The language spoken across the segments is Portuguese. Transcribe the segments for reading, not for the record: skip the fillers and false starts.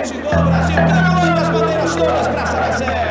gente em todo o Brasil, carregando as bandeiras todas para São José.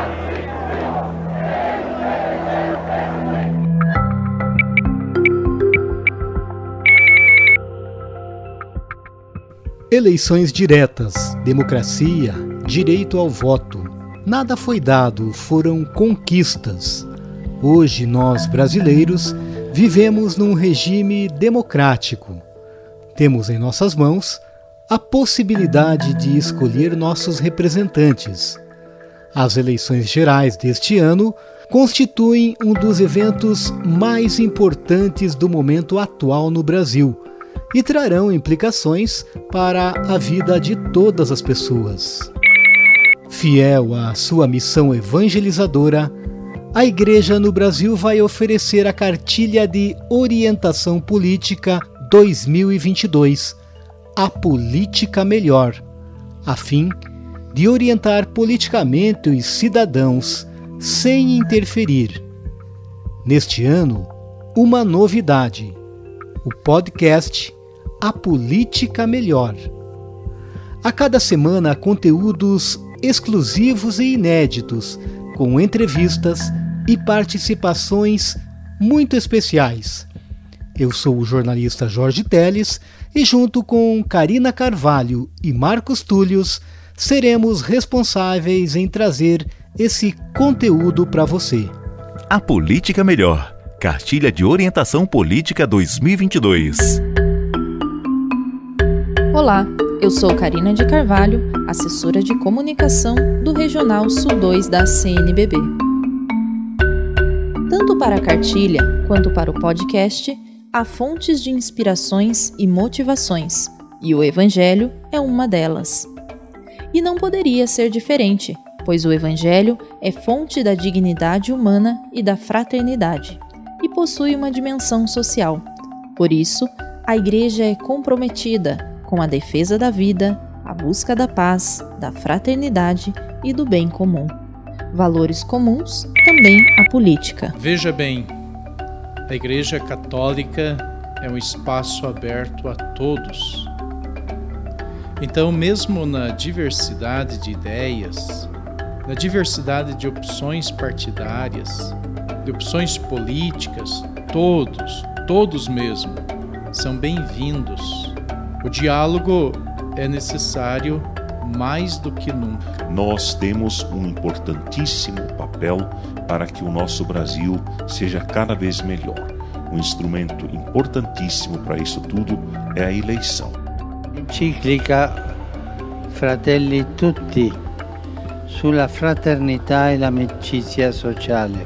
Eleições diretas, democracia, direito ao voto. Nada foi dado, foram conquistas. Hoje nós, brasileiros, vivemos num regime democrático. Temos em nossas mãos a possibilidade de escolher nossos representantes. As eleições gerais deste ano constituem um dos eventos mais importantes do momento atual no Brasil e trarão implicações para a vida de todas as pessoas. Fiel à sua missão evangelizadora, a Igreja no Brasil vai oferecer a Cartilha de Orientação Política 2022, A Política Melhor, a fim de orientar politicamente os cidadãos sem interferir. Neste ano, uma novidade: o podcast A Política Melhor. A cada semana, conteúdos exclusivos e inéditos, com entrevistas e participações muito especiais. Eu sou o jornalista Jorge Teles e, junto com Karina Carvalho e Marcos Túlios, seremos responsáveis em trazer esse conteúdo para você. A Política Melhor. Cartilha de Orientação Política 2022. Olá, eu sou Karina de Carvalho, assessora de comunicação do Regional Sul 2 da CNBB. Tanto para a cartilha quanto para o podcast, há fontes de inspirações e motivações, e o Evangelho é uma delas. E não poderia ser diferente, pois o Evangelho é fonte da dignidade humana e da fraternidade, e possui uma dimensão social. Por isso, a Igreja é comprometida com a defesa da vida, a busca da paz, da fraternidade e do bem comum. Valores comuns, também a política. Veja bem, a Igreja Católica é um espaço aberto a todos. Então, mesmo na diversidade de ideias, na diversidade de opções partidárias, de opções políticas, todos mesmo, são bem-vindos. O diálogo é necessário mais do que nunca. Nós temos um importantíssimo papel para que o nosso Brasil seja cada vez melhor. Um instrumento importantíssimo para isso tudo é a eleição. Encíclica Fratelli Tutti sulla fraternità e l'amicizia sociale.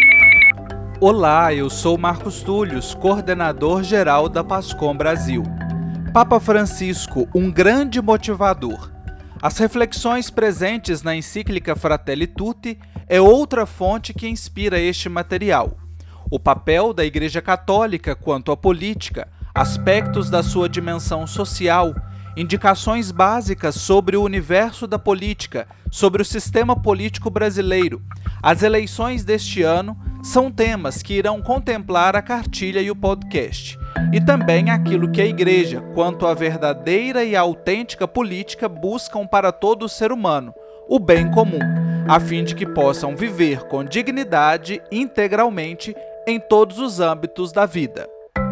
Olá, eu sou Marcos Túlios, coordenador-geral da PASCOM Brasil. Papa Francisco, um grande motivador. As reflexões presentes na encíclica Fratelli Tutti é outra fonte que inspira este material. O papel da Igreja Católica quanto à política, aspectos da sua dimensão social, indicações básicas sobre o universo da política, sobre o sistema político brasileiro. As eleições deste ano são temas que irão contemplar a cartilha e o podcast. E também aquilo que a Igreja, quanto à verdadeira e autêntica política, buscam para todo o ser humano, o bem comum, a fim de que possam viver com dignidade integralmente em todos os âmbitos da vida.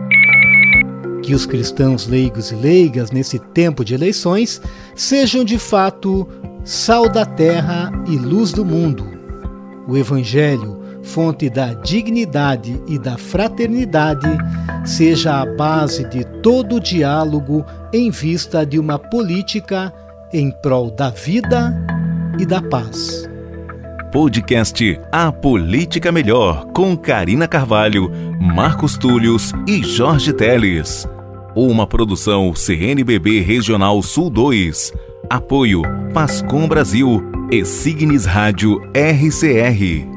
Que os cristãos leigos e leigas nesse tempo de eleições sejam de fato sal da terra e luz do mundo. O Evangelho, fonte da dignidade e da fraternidade, seja a base de todo o diálogo em vista de uma política em prol da vida e da paz. Podcast A Política Melhor, com Karina Carvalho, Marcos Túlios e Jorge Teles. Uma produção CNBB Regional Sul 2. Apoio PASCOM Brasil e Signes Rádio RCR.